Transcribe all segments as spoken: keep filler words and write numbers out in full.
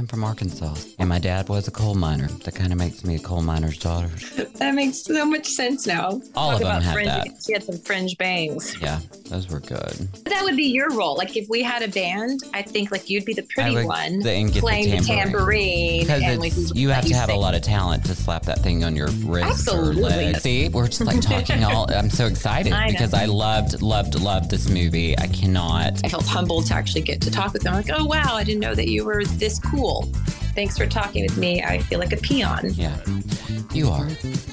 am from Arkansas, and my dad was a coal miner. That kind of makes me a coal miner's daughter. That makes so much sense now. All Talk of them about have fringe. that. She had some fringe bangs. Yeah, those were good. That would be your role. Like if we had a band, I think like you'd be the pretty would, one and get playing the tambourine. Because and like, you have to have sing. a lot of talent to slap that thing on your wrist Absolutely. or leg. See, we're just like talking all. I'm so excited I because I loved, loved, loved this movie. I cannot. I felt humbled to actually get to talk with them. Like, oh wow, I didn't know that you were this cool. Thanks for talking with me. I feel like a peon. Yeah, you are.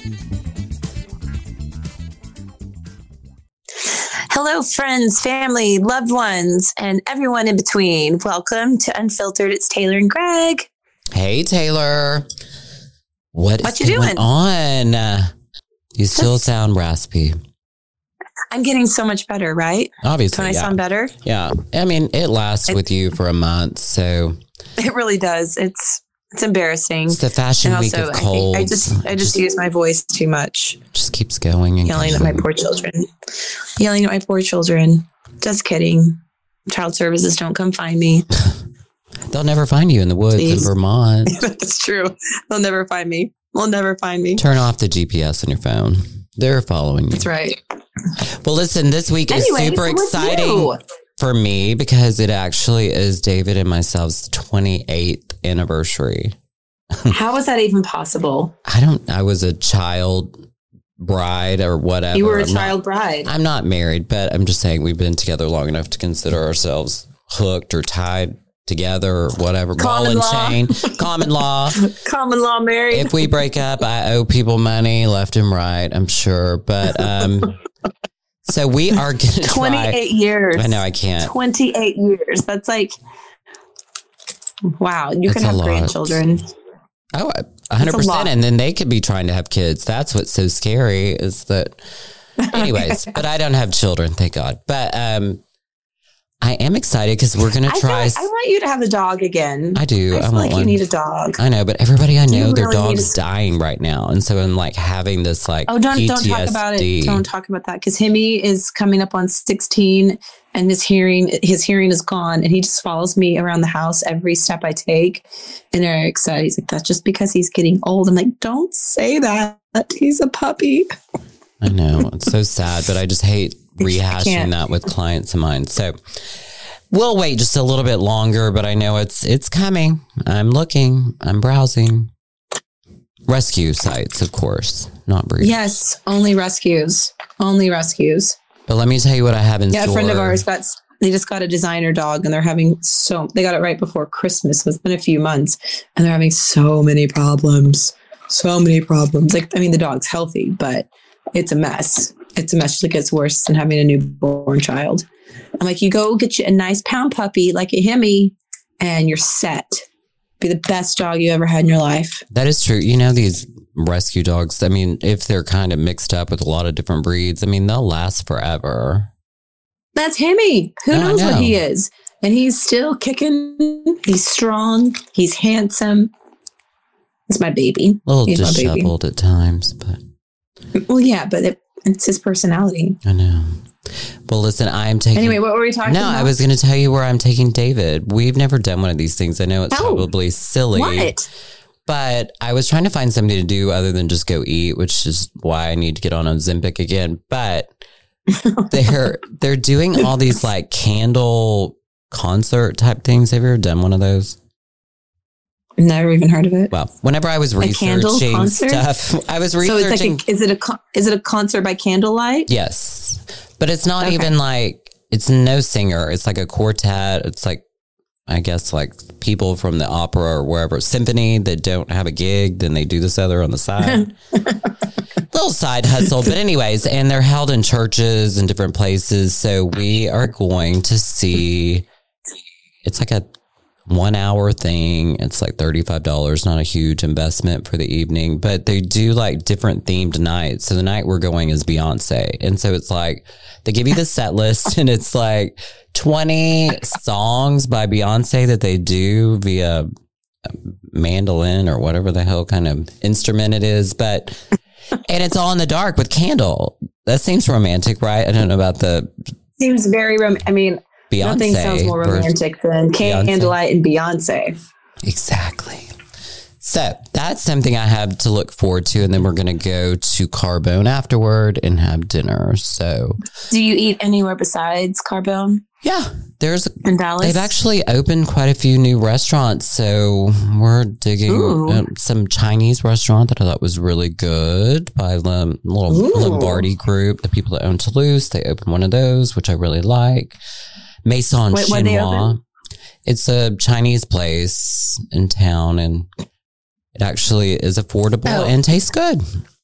Hello, friends, family, loved ones, and everyone in between. Welcome to Unfiltered. It's Taylor and Greg. Hey, Taylor. What, what is you going doing? on? Uh, you still Just, sound raspy. I'm getting so much better, right? Obviously, Don't I yeah. sound better? Yeah. I mean, it lasts it, with you for a month, so. It really does. It's it's embarrassing. It's the fashion and week also, of colds. I, I just I just, just use my voice too much. Just keeps going and yelling going. at my poor children. Yelling at my poor children. Just kidding. Child services, don't come find me. They'll never find you in the woods Please. in Vermont. That's true. They'll never find me. They'll never find me. Turn off the G P S on your phone. They're following you. That's right. Well, listen, this week anyway, is super so exciting for me because it actually is David and myself's twenty-eighth anniversary. How was that even possible? I don't, I was a child bride or whatever. You were a I'm child not, bride. I'm not married, but I'm just saying we've been together long enough to consider ourselves hooked or tied together or whatever. Common Ball and chain. Common law. Common law married. If we break up, I owe people money left and right, I'm sure. But, um, so we are going to twenty-eight years. I know I can't. twenty-eight years. That's like, wow. You It's can have lot. grandchildren. Oh, one hundred percent. And then they could be trying to have kids. That's what's so scary is that, anyways, but I don't have children, thank God. But um, I am excited because we're going to try. I, like I want you to have a dog again. I do. I, I feel want like one. You need a dog. I know, but everybody I know, you their really dog's a... dying right now. And so I'm like having this like Oh, don't, P T S D. don't talk about it. Don't talk about that because Himmy is coming up on sixteen and his hearing, his hearing is gone. And he just follows me around the house every step I take. And Eric said, he's like, that's just because he's getting old. I'm like, don't say that. He's a puppy. I know. It's so sad, but I just hate rehashing that with clients of mine. So we'll wait just a little bit longer, but I know it's it's coming. I'm looking. I'm browsing. Rescue sites, of course, not breed. Yes, only rescues. Only rescues. But let me tell you what I have in yeah, store. Yeah, a friend of ours got, they just got a designer dog and they're having so, they got it right before Christmas. So it's been a few months and they're having so many problems. So many problems. Like, I mean, the dog's healthy, but it's a mess. It's a mess. It gets worse than having a newborn child. I'm like, you go get you a nice pound puppy like a Himmy and you're set. Be the best dog you ever had in your life. That is true. You know, these rescue dogs, I mean, if they're kind of mixed up with a lot of different breeds, I mean, they'll last forever. That's Himmy. Who no, knows what he is? And he's still kicking. He's strong. He's handsome. It's my baby. A little he's disheveled at times, but. Well, yeah, but it, it's his personality. I know. Well, listen, I'm taking... Anyway, what were we talking no, about? No, I was going to tell you where I'm taking David. We've never done one of these things. I know it's oh, probably silly. What? But I was trying to find something to do other than just go eat, which is why I need to get on Ozempic again. But they're they're doing all these like candle concert type things. Have you ever done one of those? Never even heard of it. Well, whenever I was researching stuff, I was researching. So it's like a, is it a is it a concert by candlelight? Yes, but it's not okay. even like it's no singer. It's like a quartet. It's like I guess like people from the opera or wherever symphony that don't have a gig, then they do this other on the side. Little side hustle, but anyways, and they're held in churches and different places. So we are going to see. It's like a one hour thing. It's like thirty-five dollars, not a huge investment for the evening, but they do like different themed nights. So the night we're going is Beyonce. And so it's like, they give you the set list and it's like twenty songs by Beyonce that they do via mandolin or whatever the hell kind of instrument it is. But, and it's all in the dark with candle. That seems romantic, right? I don't know about the. Seems very, rom- I mean, Beyonce. Nothing sounds more romantic than candlelight and Beyonce. Exactly. So that's something I have to look forward to. And then we're going to go to Carbone afterward and have dinner. So do you eat anywhere besides Carbone? Yeah, there's in Dallas. They've actually opened quite a few new restaurants. So we're digging uh, some Chinese restaurant that I thought was really good by the little Ooh. Lombardi group, the people that own Toulouse. They opened one of those, which I really like. Maison Wait, Chinois. It's a Chinese place in town, and it actually is affordable oh. and tastes good.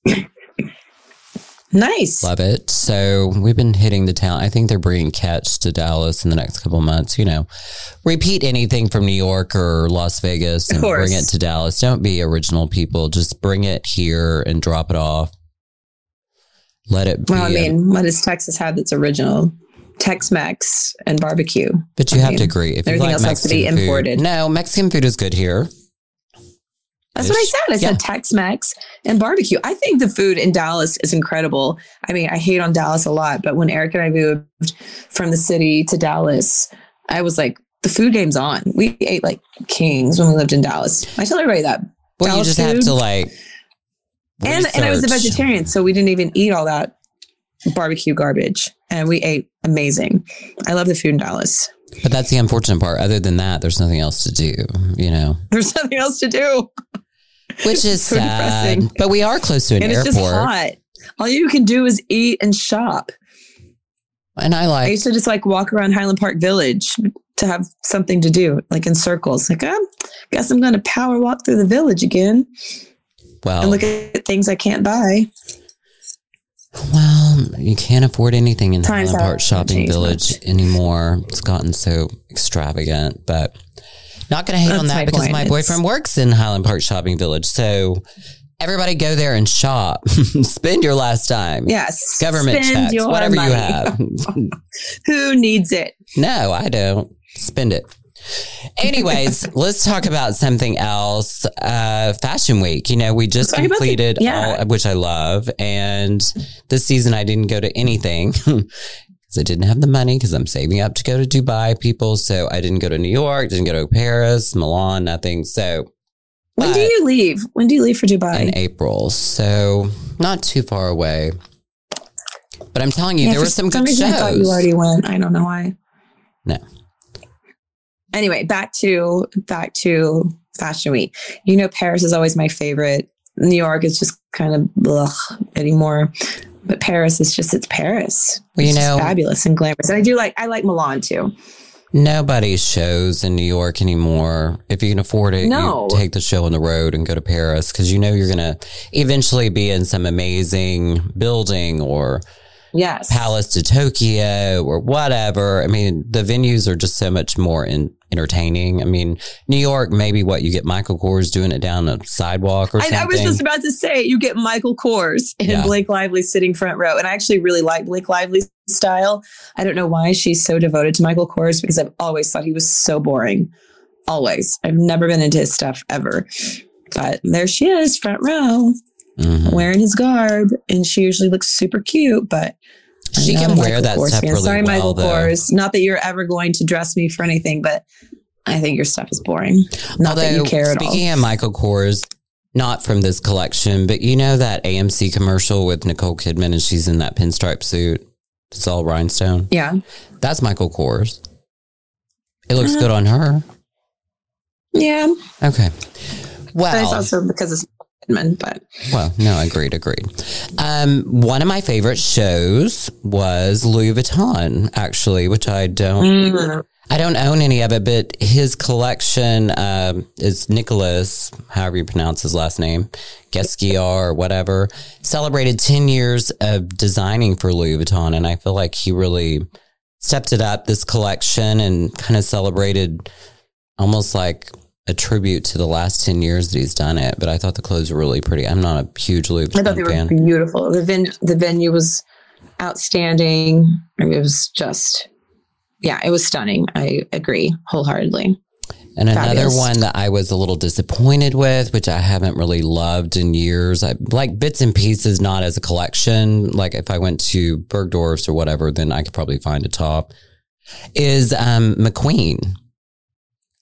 Nice. Love it. So we've been hitting the town. I think they're bringing Catch to Dallas in the next couple of months. You know, repeat anything from New York or Las Vegas and bring it to Dallas. Don't be original people. Just bring it here and drop it off. Let it be. Well, I mean, a, what does Texas have that's original? Tex-Mex and barbecue. But you I have mean, to agree. If everything you like else Mexican has to be imported. Food, no, Mexican food is good here. That's what I said. I said yeah. Tex-Mex and barbecue. I think the food in Dallas is incredible. I mean, I hate on Dallas a lot, but when Eric and I moved from the city to Dallas, I was like, the food game's on. We ate like kings when we lived in Dallas. I tell everybody that. Well, Dallas you just food, have to like and, and I was a vegetarian, so we didn't even eat all that barbecue garbage. And we ate amazing. I love the food in Dallas. But that's the unfortunate part. Other than that, there's nothing else to do, you know. There's nothing else to do. Which is so sad. Depressing. But we are close to an and airport. It's just hot. All you can do is eat and shop. And I like... I used to just like walk around Highland Park Village to have something to do, like in circles. Like, oh, guess I'm going to power walk through the village again. Well... And look at things I can't buy. Well, you can't afford anything in Times Highland Park Shopping Village much. anymore. It's gotten so extravagant, but not going to hate That's on that because point. my boyfriend it's... works in Highland Park Shopping Village. So everybody go there and shop. Spend your last time. Yes. Government checks, whatever money. you have. Who needs it? No, I don't. Spend it. Anyways, let's talk about something else. Uh, Fashion Week. You know, we just completed, the, yeah. all, which I love. And this season I didn't go to anything because I didn't have the money because I'm saving up to go to Dubai, people. So I didn't go to New York, didn't go to Paris, Milan, nothing. So when do you leave? When do you leave for Dubai? In April. So not too far away. But I'm telling you, yeah, there were some, some good shows. I thought you already went. I don't know why. No. Anyway, back to back to Fashion Week. You know, Paris is always my favorite. New York is just kind of ugh anymore, but Paris is just it's Paris. Well, you it's know, fabulous and glamorous. And I do like I like Milan too. Nobody shows in New York anymore. If you can afford it, no. you take the show on the road and go to Paris because you know you're going to eventually be in some amazing building or. Yes. Palace to Tokyo or whatever. I mean, the venues are just so much more in, entertaining. I mean, New York, maybe what you get Michael Kors doing it down a sidewalk or something. I, I was just about to say, you get Michael Kors and yeah. Blake Lively sitting front row. And I actually really like Blake Lively's style. I don't know why she's so devoted to Michael Kors because I've always thought he was so boring. Always. I've never been into his stuff ever. But there she is, front row. Mm-hmm. Wearing his garb, and she usually looks super cute, but she can wear that stuff really Sorry, well, Michael though. Kors. Not that you're ever going to dress me for anything, but I think your stuff is boring. Not Although, that you care at all. Speaking of Michael Kors, not from this collection, but you know that A M C commercial with Nicole Kidman, and she's in that pinstripe suit. It's all rhinestone. Yeah, that's Michael Kors. It looks uh, good on her. Yeah. Okay. Well, but it's also because it's. But well, no, agreed, agreed. Um, one of my favorite shows was Louis Vuitton, actually, which I don't, mm. I don't own any of it, but his collection um, is Nicolas, however you pronounce his last name, Gesquiar or whatever, celebrated ten years of designing for Louis Vuitton, and I feel like he really stepped it up this collection and kind of celebrated almost like a tribute to the last ten years that he's done it, but I thought the clothes were really pretty. I'm not a huge Louis Vuitton I thought they fan. were beautiful. The, ven- the venue was outstanding. It was just, yeah, it was stunning. I agree wholeheartedly. And Fabulous. Another one that I was a little disappointed with, which I haven't really loved in years, I like bits and pieces, not as a collection. Like if I went to Bergdorf's or whatever, then I could probably find a top, is um, McQueen.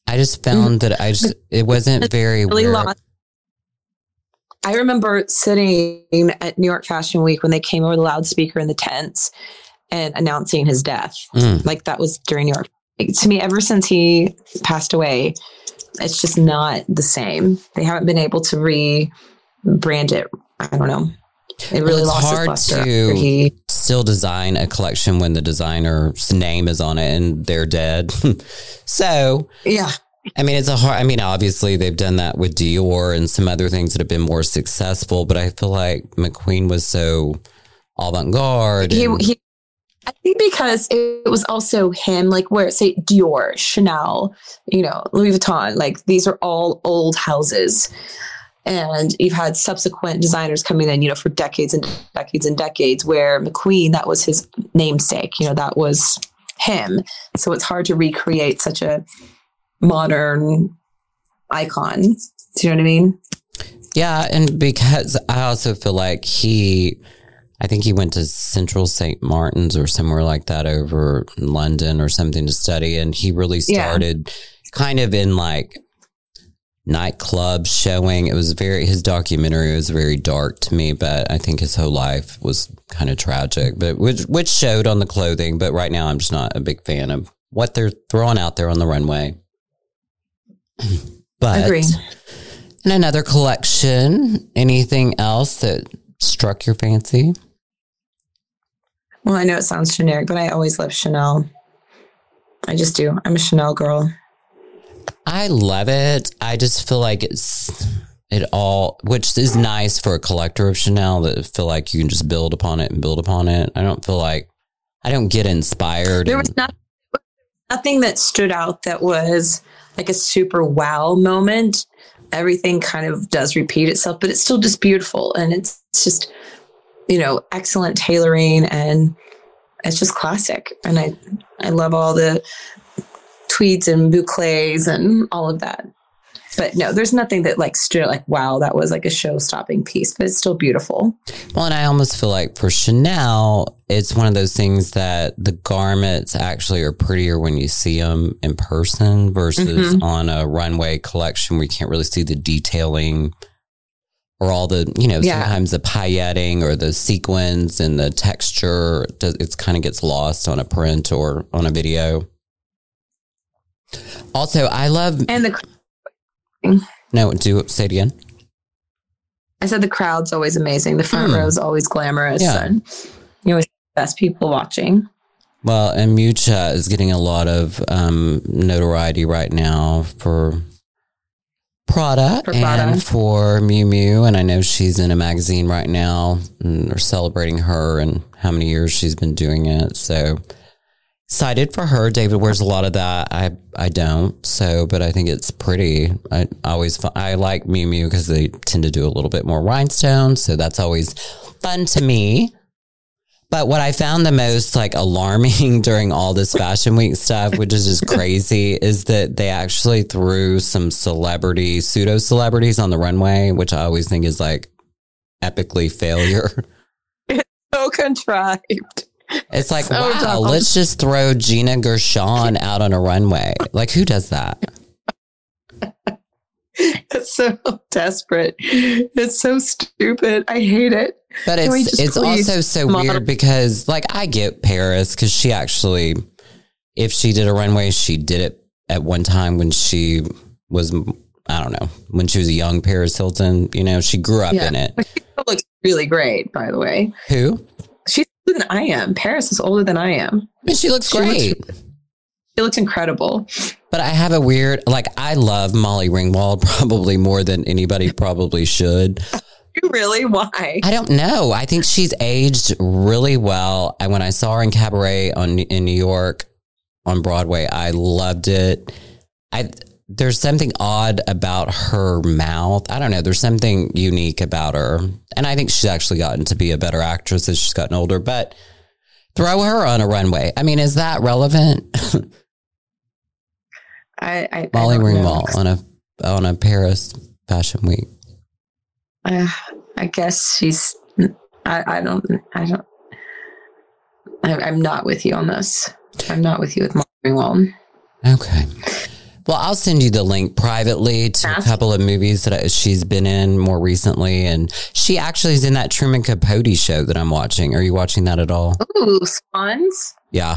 I just found that I just, it wasn't very really where, lost. I remember sitting at New York Fashion Week when they came over the loudspeaker in the tents and announcing his death. Mm. Like that was during New York. To me, ever since he passed away, it's just not the same. They haven't been able to rebrand it. I don't know. It really well, it's lost hard its luster. to He, still design a collection when the designer's name is on it and they're dead. So, yeah. I mean, it's a hard, I mean, obviously they've done that with Dior and some other things that have been more successful, but I feel like McQueen was so avant-garde. He, and, he, I think because it was also him, like where say Dior, Chanel, you know, Louis Vuitton, like these are all old houses. And you've had subsequent designers coming in, you know, for decades and decades and decades, where McQueen, that was his namesake, you know, that was him. So it's hard to recreate such a modern icon. Do you know what I mean? Yeah. And because I also feel like he, I think he went to Central Saint Martin's or somewhere like that over in London or something to study. And he really started yeah. kind of in like nightclub showing. It was very, his documentary was very dark to me, but I think his whole life was kind of tragic, but which, which showed on the clothing. But right now I'm just not a big fan of what they're throwing out there on the runway. But Agreed. In another collection, anything else that struck your fancy? Well, I know it sounds generic, but I always love Chanel. I just do. I'm a Chanel girl. I love it. I just feel like it's it all, which is nice for a collector of Chanel, that feel like you can just build upon it and build upon it. I don't feel like, I don't get inspired. There was and, not, nothing that stood out that was like a super wow moment. Everything kind of does repeat itself, but it's still just beautiful. And it's, it's just, you know, excellent tailoring, and it's just classic. And I, I love all the tweeds and boucles and all of that. But no, there's nothing that like stood like, wow, that was like a show-stopping piece, but it's still beautiful. Well, and I almost feel like for Chanel, it's one of those things that the garments actually are prettier when you see them in person versus mm-hmm. on a runway collection where you can't really see the detailing or all the, you know, yeah. sometimes the pailletting or the sequins and the texture. It kind of gets lost on a print or on a video. Also, I love... And the... No, do say it again. I said the crowd's always amazing. The front mm. row is always glamorous. Yeah. And you always the best people watching. Well, and Miuccia is getting a lot of um, notoriety right now for Prada, for Prada and for Miu Miu. And I know she's in a magazine right now, and they're celebrating her and how many years she's been doing it. So excited for her. David wears a lot of that. I I don't. So, but I think it's pretty. I always I like Miu Miu because they tend to do a little bit more rhinestones. So that's always fun to me. But what I found the most like alarming during all this Fashion Week stuff, which is just crazy, is that they actually threw some celebrity, pseudo celebrities on the runway, which I always think is like epically failure. It's so contrived. It's like, so wow, dumb. Let's just throw Gina Gershon out on a runway. Like, who does that? It's so desperate. It's so stupid. I hate it. But Can it's it's also so model- weird because, like, I get Paris because she actually, if she did a runway, she did it at one time when she was, I don't know, when she was a young Paris Hilton. You know, she grew up yeah. in it. But she looks really great, by the way. Who? She's older than I am. Paris is older than I am. I mean, she looks she great. Looks, she looks incredible. But I have a weird, like, I love Molly Ringwald probably more than anybody probably should. Really? Why? I don't know. I think she's aged really well. And when I saw her in Cabaret on in New York on Broadway, I loved it. I there's something odd about her mouth. I don't know. There's something unique about her. And I think she's actually gotten to be a better actress as she's gotten older. But throw her on a runway. I mean, is that relevant? I, I Molly I Ringwald on a on a Paris Fashion Week. Uh, I guess she's. I, I don't. I don't. I, I'm not with you on this. I'm not with you with Molly Ringwald. Okay. Well, I'll send you the link privately to a couple of movies that she's been in more recently. And she actually is in that Truman Capote show that I'm watching. Are you watching that at all? Ooh, Swans? Yeah.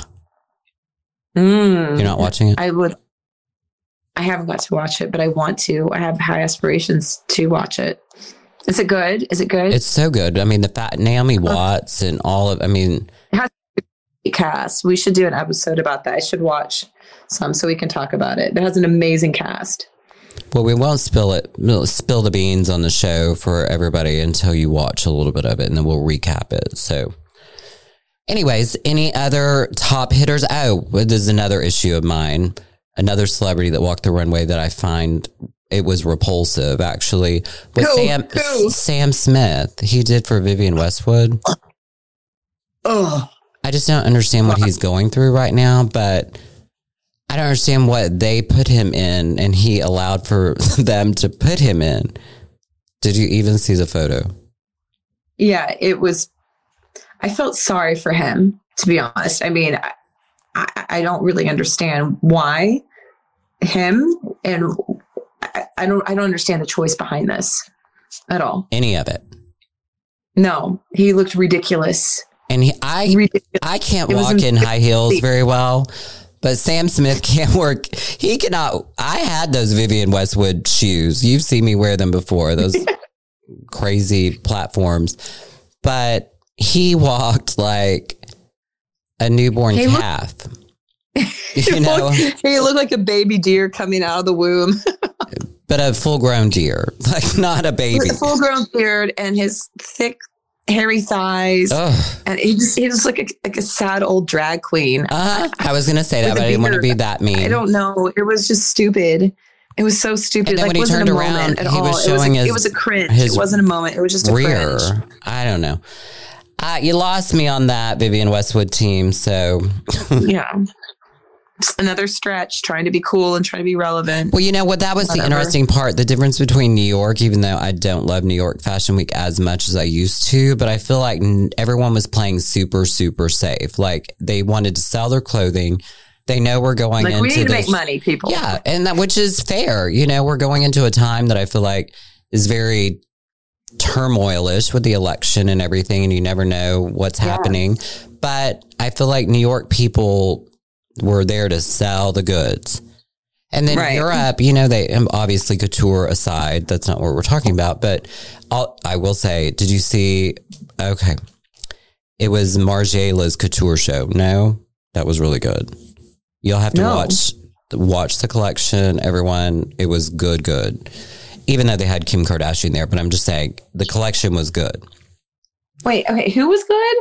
Mm, You're not watching it? I would. I haven't got to watch it, but I want to. I have high aspirations to watch it. Is it good? Is it good? It's so good. I mean, the fat Naomi Watts and all of, I mean. It has to be cast. We should do an episode about that. I should watch some so we can talk about it. It has an amazing cast. Well, we won't spill it, we'll spill the beans on the show for everybody until you watch a little bit of it, and then we'll recap it. So anyways, any other top hitters? Oh, this is another issue of mine. Another celebrity that walked the runway that I find it was repulsive, actually, was Who? Sam, Who? Sam Smith. He did for Vivienne Westwood. Oh, I just don't understand what he's going through right now, but I don't understand what they put him in and he allowed for them to put him in. Did you even see the photo? yeah, it was. I felt sorry for him, to be honest. I mean, I, I, I don't really understand why him, and I, I don't. I don't understand the choice behind this at all. Any of it. No, he looked ridiculous. And he, I, Ridiculous. I can't It was walk in in- high heels very well, but Sam Smith can't work. He cannot. I had those Vivienne Westwood shoes. You've seen me wear them before, those crazy platforms, but he walked like a newborn He looked- calf. You know, He looked like a baby deer coming out of the womb. but a full grown deer, like not a baby. With a full grown beard and his thick, hairy thighs. Ugh. And he just he just like a, like a sad old drag queen. Uh, I was going to say that, With but a I didn't want to be beard. that mean. I don't know. It was just stupid. It was so stupid. And then like, when he wasn't turned a around, moment at he all. was it, was showing a, his- it was a cringe. his It wasn't a moment. It was just a rear. cringe. I don't know. Uh, you lost me on that Vivienne Westwood team. So, Yeah. Just another stretch, trying to be cool and trying to be relevant. well, you know what? That was Whatever. the interesting part. The difference between New York, even though I don't love New York Fashion Week as much as I used to, but I feel like n- everyone was playing super, super safe. Like they wanted to sell their clothing. They know we're going Like, into we need to this- make money, people. Yeah, and that which is fair. You know, we're going into a time that I feel like is very turmoilish with the election and everything, and you never know what's Yeah. happening. But I feel like New York people were there to sell the goods. And then Right. Europe, you know, they um, obviously couture aside, that's not what we're talking about. But I'll, I will say, did you see? Okay, it was Margiela's couture show. No, that was really good. You'll have to No. watch watch the collection. Everyone, it was good, good. Even though they had Kim Kardashian there, but I'm just saying the collection was good. Wait, okay. Who was good?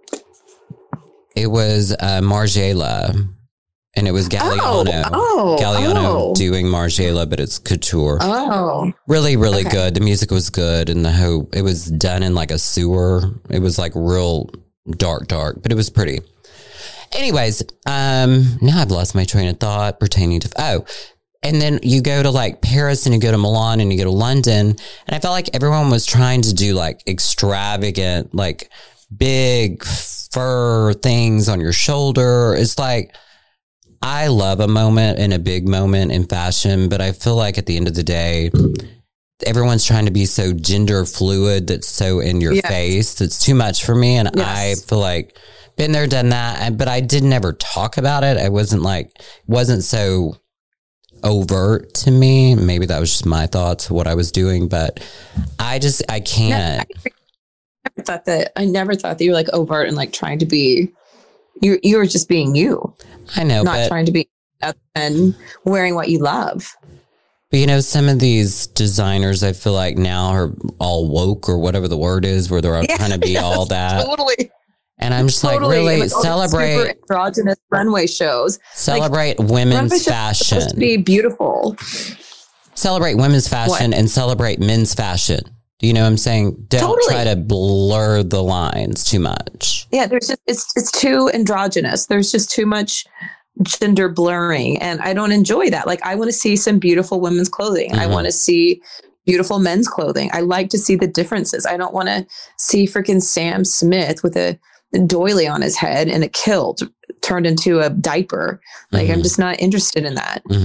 It was uh, Margiela, and it was Galliano. oh, Galliano oh. doing Margiela, but it's couture. Oh. Really, really Okay. good. The music was good, and the whole it was done in like a sewer. It was like real dark, dark, but it was pretty. Anyways, um, now I've lost my train of thought pertaining to oh, and then you go to like Paris and you go to Milan and you go to London, and I felt like everyone was trying to do like extravagant, like big fur things on your shoulder. It's like I love a moment and a big moment in fashion, but I feel like at the end of the day, everyone's trying to be so gender fluid that's so in your Yes. face. That's too much for me. And Yes. I feel like been there, done that. and- But I did never talk about it. I wasn't like, wasn't so overt to me. Maybe that was just my thoughts of what I was doing, but I just, I can't. I never thought that. I never thought that you were like overt and like trying to be. You you were just being you, I know, not but, trying to be other than wearing what you love. but you know, some of these designners, I feel like now are all woke or whatever the word is, where they're all Yeah, trying to be yes, all that. Totally. And I'm just totally. like, really And, like, all these celebrate, super androgynous runway shows. celebrate Runway women's shows are fashion, supposed to be beautiful. celebrate women's fashion What? and celebrate men's fashion. Do you know what I'm saying? Don't Totally. try to blur the lines too much. Yeah, there's just it's it's too androgynous. There's just too much gender blurring, and I don't enjoy that. Like, I want to see some beautiful women's clothing. I Mhm. want to see beautiful men's clothing. I like to see the differences. I don't want to see freaking Sam Smith with a doily on his head and a kilt turned into a diaper. Like, I'm Mhm. just not interested in that. hmm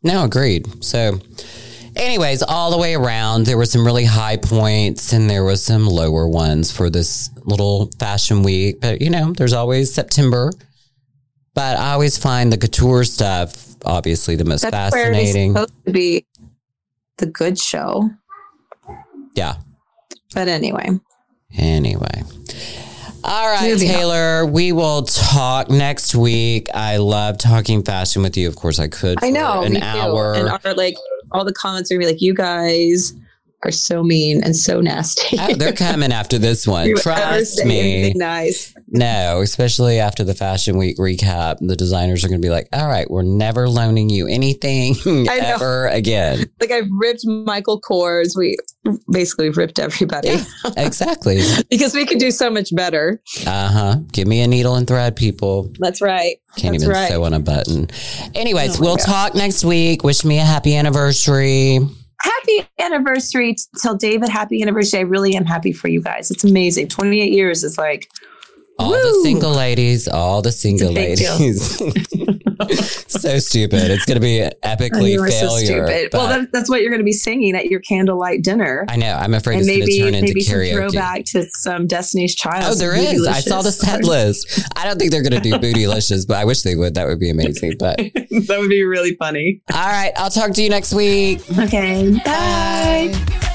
No, agreed. So anyways, all the way around, there were some really high points and there was some lower ones for this little fashion week. But, you know, there's always September. But I always find the couture stuff, obviously, the most That's fascinating. Where it's supposed to be the good show. Yeah. But anyway. Anyway. All right, Moving Taylor, on. We will talk next week. I love talking fashion with you. Of course, I could. I know. An me hour. Too. And our, like, all the comments are going to be like, you guys are so mean and so nasty. Oh, they're coming after this one. You Trust me. Nice. No, especially after the Fashion Week recap, the designers are going to be like, all right, we're never loaning you anything ever again. Like I've ripped Michael Kors. We basically ripped everybody. Yeah, exactly. Because we could do so much better. Uh-huh. Give me a needle and thread, people. That's right. Can't That's even right. sew on a button. Anyways, Oh we'll gosh. talk next week. Wish me a happy anniversary. Happy anniversary. Tell David happy anniversary. I really am happy for you guys. It's amazing. twenty-eight years is like, all woo. the single ladies, all the single big ladies. So stupid. It's going to be an epically you are failure. so stupid. Well, that, that's what you're going to be singing at your candlelight dinner. I know. I'm afraid And it's going maybe to turn into maybe some karaoke. throwback to some Destiny's Child. Oh, there some is. I saw the Bootylicious. set list. I don't think they're going to do Bootylicious, but I wish they would. That would be amazing. But That would be really funny. all right, I'll talk to you next week. Okay. Bye. Bye.